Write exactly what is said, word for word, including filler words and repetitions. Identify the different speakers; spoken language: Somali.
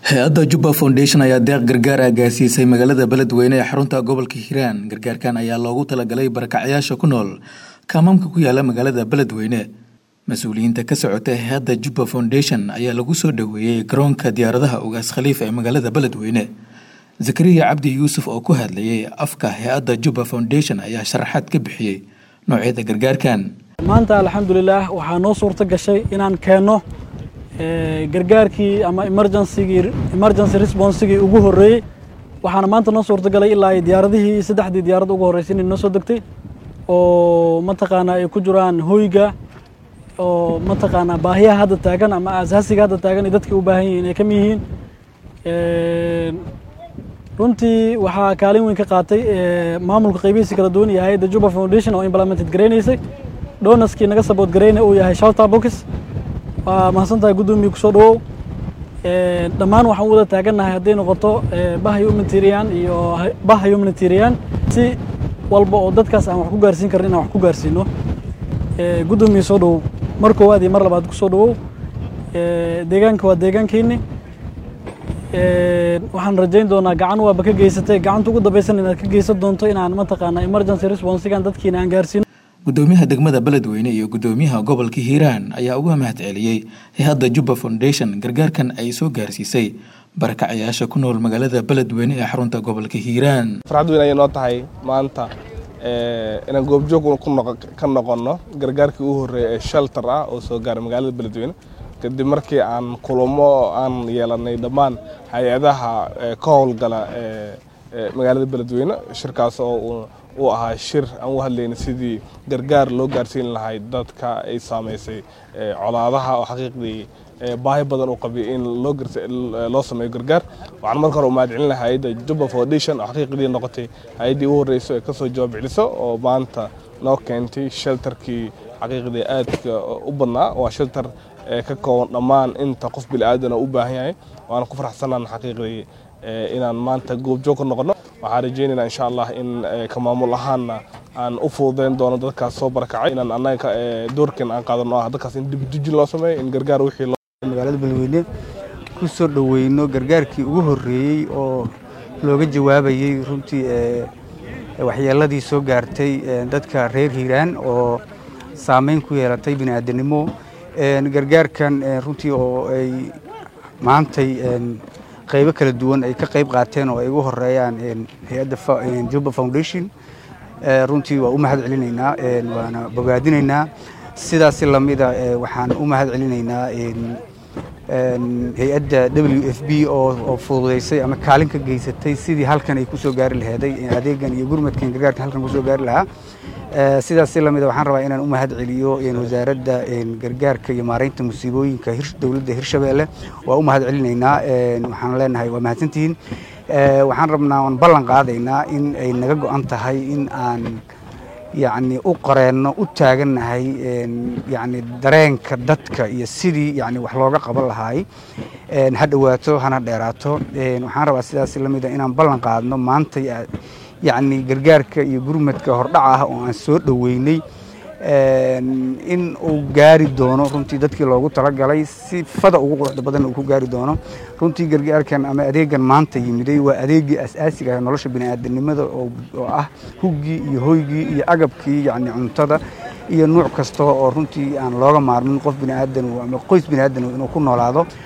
Speaker 1: Hay'adda Juba Foundation ayaa deeq gargaar ah gaarsiisay magaalada Beledweyne ee xarunta gobolka Hiiraan. Gargaarkan ayaa loogu talagalay barakacayaasha ku nool kaamamka ku yaala magaalada Beledweyne. Mas'uuliyiinta ka socota hay'adda Juba Foundation ayaa lagu soo dhaweeyay garoonka diyaaradaha Ugaas Khalifa ee magaalada Beledweyne. Zakariya Cabdi Yuusuf oo ku hadlayay afka hay'adda Juba Foundation ayaa sharaxaad ka bixiyay noocyada gargaarkan.
Speaker 2: maanta alxamdulillaah waxaa noo suurta gashay inaan keeno gargaarkii ama emergency emergency response gii ugu horeeyay waxaana maanta noo suurta galay ilaa ay diyaaradihii saddexdii diyaarad ugu horeysay inay noo soo degtay oo mataqaana ay ku jiraan hoyga oo mataqaana baahiyaha hadda taagan ama asaasiga hadda taagan dadkii u baahan yihiin ay ka mid yihiin runtii waxaa kaalin weyn ka qaatay maamulka qaybihiisa kala duwan iyo hay'adda Juba Foundation oo implemented gareynaysay donaskii naga support gareynay uu yahay shelter box waa mahadsantahay gudoomiye ku soo dhawow dhammaan waxaan wada taaganahay hadday noqoto baha humanitarian iyo baha humanitarian si walba oo dadkaas aan wax ku gaarsiin karin inaan wax ku gaarsiino gudoomiye soo dhawow mar koowaad iyo mar labaad ku soo dhawow deegaanka waa deegaankeeni waxaan rajayn doonaa gacan waaba ka geysatay gacanta ugu dambaysan inaad ka geysan doonto inaan mataqaana emergency response gaan dadkiina aan gaarsiino
Speaker 1: gudoomiyaha degmada Beledweyne iyo gudoomiyaha gobolka Hiiraan ayaa uga mahad celiyay hay'adda Juba Foundation gargaarkan ay soo gaarsiisay barakacayaasha ku nool magaalada Beledweyne ee xarunta gobolka Hiiraan.
Speaker 3: farxad weyn ayay noo tahay maanta ee inaan goobjoog ku ka noqono gargaarkii ugu horeeyay ee shelter ah oo soo gaaray magaalada Beledweyne kadib markii aan kulamo aan yeelanay dhammaan hay'adaha ka howlgala ee magaalada Beledweyne shirkaas oo uu ahaa shir aan u hadlaynay sidii gargaar loo gaarsiin lahayd dadka ay saameysay colaadaha oo xaqiiqdii baahi badan u qabay in loo loo sameeyo gargaar waxaan markaa hore u mahad celin lahaa hay'adda Juba Foundation oo xaqiiqdii noqotay hay'addii ugu horeysay ee ka soo jawaab celiso oo maanta noo keentay shelterkii xaqiiqdii aadka u badnaa waa shelter ka kooban dhammaan inta qof bilaadan u baahan yahay waan ku faraxsanahay xaqiiqdii inaan maanta goobjoog ka noqono waxaan rajaynaynaa insha Allah in ka maamul ahaanna aan u fududeyn doono dadkaas soo barakacay inaan anaga doorkan aan qaadano dadkaas in dib dujin loo sameeyo in gargaar wixii
Speaker 4: magaalada Beledweyne ku soo dhaweyno gargaarkii ugu horeeyay oo looga jawaabayay runtii waxyeeladii soo gaartay dadka reer Hiiraan oo saameyn ku yeelatay bini'aadanimo gargaarkan runtii oo ay maantay qaybo kala duwan ay ka qayb qaateen oo ay ugu horeeyaan hay'adda Juba Foundation runtii waa u mahad celinaynaa waana bogaadinaynaa sidaas la mid ah waxaan u mahad celinaynaa hay'adda W F P oo fududeysay ama kaalin ka geysatay sidii halkan ay ku soo gaari lahayd adeegan iyo gurmadkan gargaarka halkan ku soo gaari lahaa sidaas la mid ah waxaan rabaa inaan u mahad celiyo wasaaradda gargaarka iyo maareynta musiibooyinka dawladda Hirshabeelle waa u mahad celinaynaa waxaan leenahay waa mahadsantihiin waxaan rabnaa aan ballan qaadaynaa in ay naga go'an tahay in aan yacni u qareeno u taaganahay yacni dareenka dadka iyo sidii yacni wax looga qaban lahaay ha dhawaato hana dheeraato waxaan rabaa sidaas la mid ah inaan ballan qaadno maanta yacni gargaarka iyo gurmadka hordhaca ah oo aan soo dhaweynay in uu gaari doono runtii dadkii loogu talagalay si fada ugu quruxda badan uu ku gaari doono runtii gargaarkan ama adeegan maanta yimiday waa adeegii asaasiga ah nolosha bini'aadanimada oo ah hugii iyo hoygii iyo agabkii yacni cuntada iyo nooc kasta oo runtii aan looga maarmin qof bini'aadan ama qoys bini'aadan inuu ku noolaado